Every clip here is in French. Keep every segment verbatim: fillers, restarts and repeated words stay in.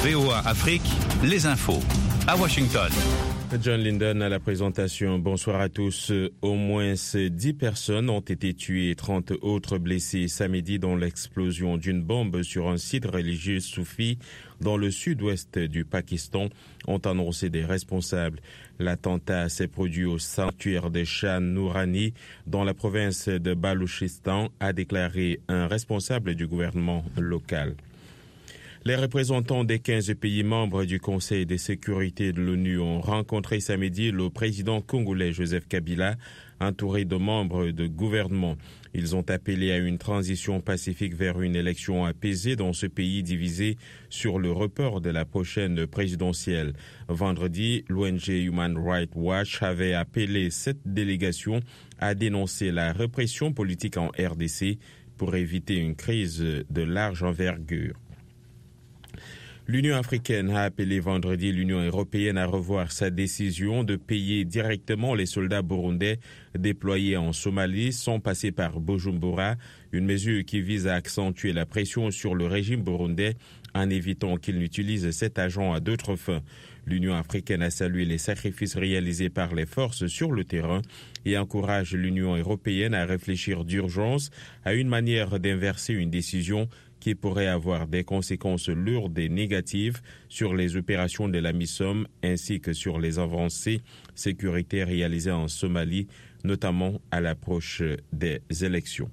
V O A Afrique, les infos. À Washington. John Linden à la présentation. Bonsoir à tous. Au moins dix personnes ont été tuées et trente autres blessées samedi dans l'explosion d'une bombe sur un site religieux soufi dans le sud-ouest du Pakistan, ont annoncé des responsables. L'attentat s'est produit au sanctuaire de Shah Noorani dans la province de Baluchistan, a déclaré un responsable du gouvernement local. Les représentants des quinze pays membres du Conseil de sécurité de l'ONU ont rencontré samedi le président congolais Joseph Kabila, entouré de membres de gouvernement. Ils ont appelé à une transition pacifique vers une élection apaisée dans ce pays divisé sur le report de la prochaine présidentielle. Vendredi, l'O N G Human Rights Watch avait appelé cette délégation à dénoncer la répression politique en R D C pour éviter une crise de large envergure. L'Union africaine a appelé vendredi l'Union européenne à revoir sa décision de payer directement les soldats burundais déployés en Somalie sans passer par Bujumbura, une mesure qui vise à accentuer la pression sur le régime burundais en évitant qu'il n'utilise cet argent à d'autres fins. L'Union africaine a salué les sacrifices réalisés par les forces sur le terrain et encourage l'Union européenne à réfléchir d'urgence à une manière d'inverser une décision qui pourrait avoir des conséquences lourdes et négatives sur les opérations de la MISOM ainsi que sur les avancées sécuritaires réalisées en Somalie, notamment à l'approche des élections.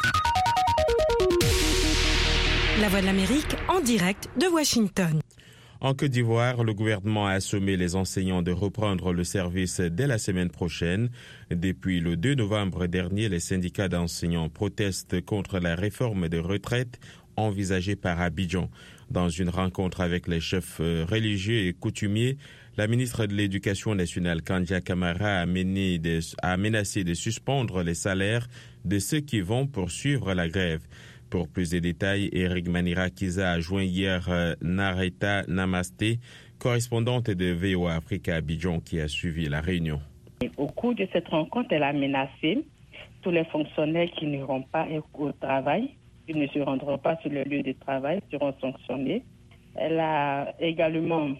La Voix de l'Amérique en direct de Washington. En Côte d'Ivoire, le gouvernement a sommé les enseignants de reprendre le service dès la semaine prochaine. Depuis le deux novembre dernier, les syndicats d'enseignants protestent contre la réforme de retraite envisagée par Abidjan. Dans une rencontre avec les chefs religieux et coutumiers, la ministre de l'Éducation nationale, Kandia Camara, a, mené de, a menacé de suspendre les salaires de ceux qui vont poursuivre la grève. Pour plus de détails, Eric Manira-Kiza a joint hier euh, Nareta Namasté, correspondante de V O A Afrique à Abidjan, qui a suivi la réunion. Au cours de cette rencontre, elle a menacé tous les fonctionnaires qui n'iront pas au travail, qui ne se rendront pas sur le lieu de travail, seront sanctionnés. Elle a également,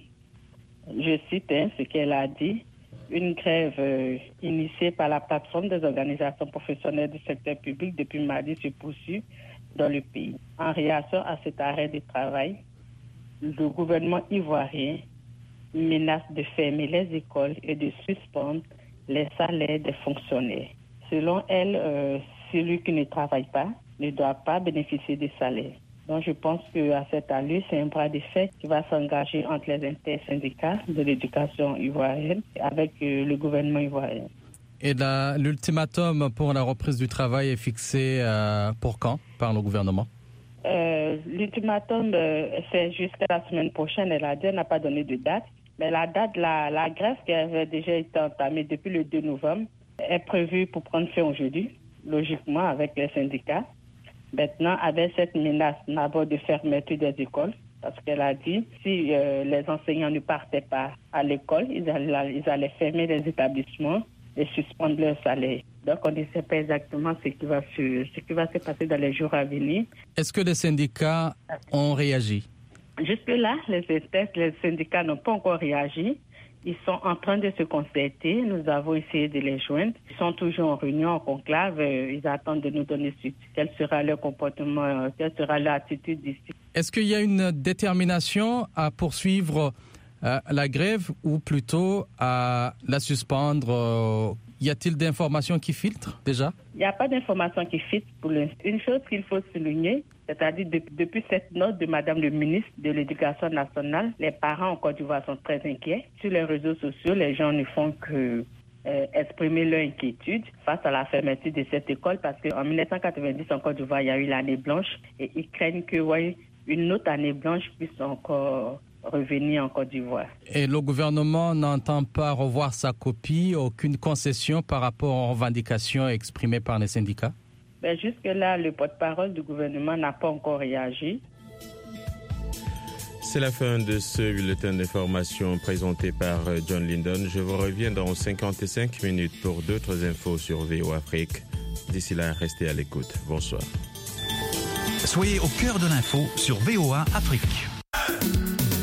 je cite hein, ce qu'elle a dit, une grève euh, initiée par la plateforme des organisations professionnelles du secteur public depuis mardi se poursuit dans le pays. En réaction à cet arrêt de travail, le gouvernement ivoirien menace de fermer les écoles et de suspendre les salaires des fonctionnaires. Selon elle, euh, celui qui ne travaille pas ne doit pas bénéficier des salaires. Donc je pense qu'à cette allure, c'est un bras de fer qui va s'engager entre les intersyndicats de l'éducation ivoirienne avec euh, le gouvernement ivoirien. Et la, l'ultimatum pour la reprise du travail est fixé euh, pour quand par le gouvernement? euh, L'ultimatum, euh, c'est jusqu'à la semaine prochaine. Elle a dit, elle n'a pas donné de date. Mais la date, la, la grève qui avait déjà été entamée depuis le deux novembre est prévue pour prendre fin aujourd'hui, logiquement avec les syndicats. Maintenant, avec cette menace d'abord de fermeture des écoles, parce qu'elle a dit si euh, les enseignants ne partaient pas à l'école, ils allaient, ils allaient fermer les établissements et suspendre leur salaire. Donc, on ne sait pas exactement ce qui va se, ce qui va se passer dans les jours à venir. Est-ce que les syndicats ont réagi? Jusque-là, les, les syndicats n'ont pas encore réagi. Ils sont en train de se concerter. Nous avons essayé de les joindre. Ils sont toujours en réunion, en conclave. Ils attendent de nous donner suite. Quel sera leur comportement, quelle sera leur attitude d'ici. Est-ce qu'il y a une détermination à poursuivre euh, la grève ou plutôt à la suspendre? euh, Y a-t-il d'informations qui filtrent déjà? Il n'y a pas d'informations qui filtrent pour l'instant. Une chose qu'il faut souligner, c'est-à-dire de, depuis cette note de Madame le ministre de l'Éducation nationale, les parents en Côte d'Ivoire sont très inquiets. Sur les réseaux sociaux, les gens ne font que euh, exprimer leur inquiétude face à la fermeture de cette école parce qu'en dix-neuf cent quatre-vingt-dix, en Côte d'Ivoire, il y a eu l'année blanche et ils craignent que ouais, une autre année blanche puisse encore revenir en Côte d'Ivoire. Et le gouvernement n'entend pas revoir sa copie, aucune concession par rapport aux revendications exprimées par les syndicats? Ben jusque-là, le porte-parole du gouvernement n'a pas encore réagi. C'est la fin de ce bulletin d'information présenté par John Linden. Je vous reviens dans cinquante-cinq minutes pour d'autres infos sur V O A Afrique. D'ici là, restez à l'écoute. Bonsoir. Soyez au cœur de l'info sur V O A Afrique.